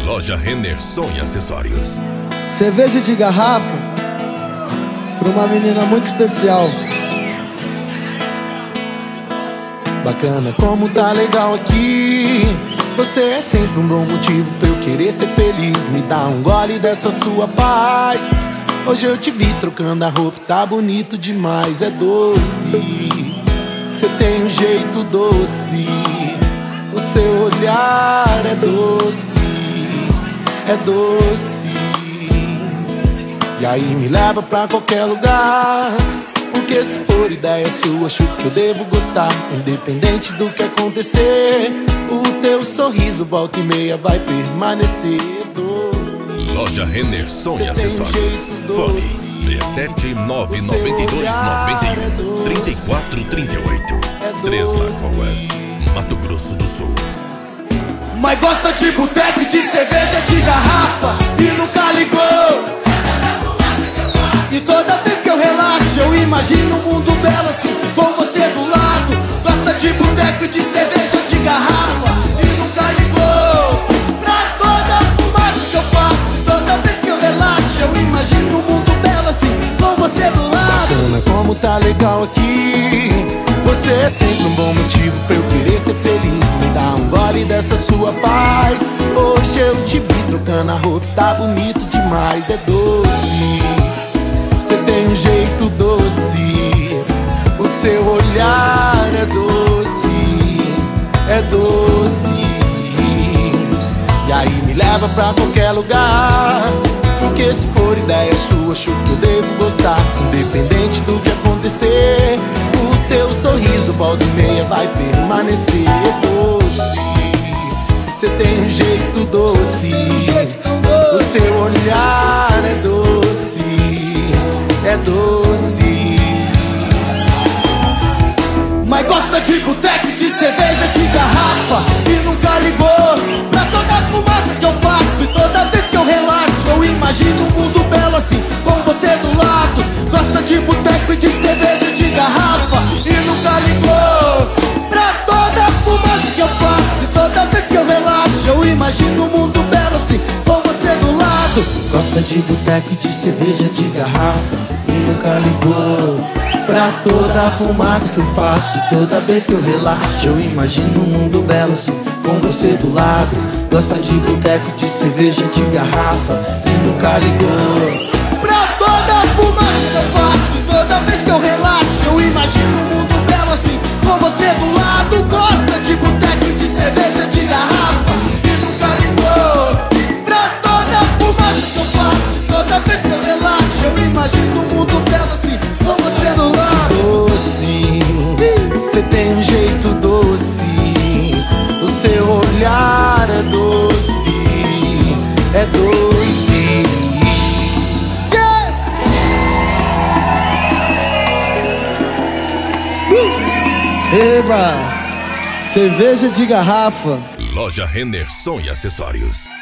Loja Renner Som e Acessórios. Cerveja de garrafa pra uma menina muito especial. Bacana, como tá legal aqui. Você é sempre um bom motivo pra eu querer ser feliz. Me dá um gole dessa sua paz. Hoje eu te vi trocando a roupa, tá bonito demais. É doce, você tem um jeito doce. O seu olhar é doce, é doce. E aí me leva pra qualquer lugar, porque se for ideia sua, acho que eu devo gostar. Independente do que acontecer, o teu sorriso volta e meia vai permanecer doce. Loja Renner Som e Acessórios. Fone 37 992 91 34 38. Três Lagoas, Mato Grosso do Sul. Mas gosta de boteco e de cerveja de garrafa e nunca ligou. E toda vez que eu relaxo, eu imagino um mundo belo assim, com você do lado. Gosta de boteco e de cerveja de garrafa e nunca ligou pra toda a fumaça que eu faço. E toda vez que eu relaxo, eu imagino um mundo belo assim, com você do lado. Bacana, como tá legal aqui. Você é sempre um bom motivo pra eu querer ser feliz. Me dá um gole dessa sua paz. Hoje eu te vi trocando a roupa, tá bonito demais. É doce, você tem um jeito doce. O seu olhar é doce, é doce. E aí me leva pra qualquer lugar, porque se for ideia sua, acho que eu devo gostar. Independente do que acontecer, o teu sorriso volta e meia vai permanecer doce. Você tem um jeito doce, o seu olhar é doce, é doce. Mas gosta de boteco e de cerveja de garrafa e nunca ligou pra toda a fumaça que eu faço. E toda vez que eu relaxo, eu imagino um mundo belo assim, com você do lado. Gosta de boteco e de cerveja de garrafa e nunca ligou pra toda a fumaça que eu faço. E toda vez que eu relaxo, eu imagino um mundo belo assim, com você do lado. Gosta de boteco e de cerveja de garrafa e nunca ligou pra toda a fumaça que eu faço. E toda vez que eu relaxo, eu imagino um mundo belo assim, com você do lado. Gosta de boteco e de cerveja de garrafa e nunca ligou pra toda a fumaça que eu faço. E toda vez que eu relaxo, eu imagino um mundo belo assim, com você do lado. Gosta de boteco e de cerveja de garrafa e nunca ligou pra toda a fumaça que eu faço. E toda vez que eu relaxo, eu imagino um mundo belo assim, com você do lado. Doce, você tem um jeito doce. O seu olhar é doce, é doce. Yeah! Eba! Cerveja de garrafa. Loja Renner Som e Acessórios.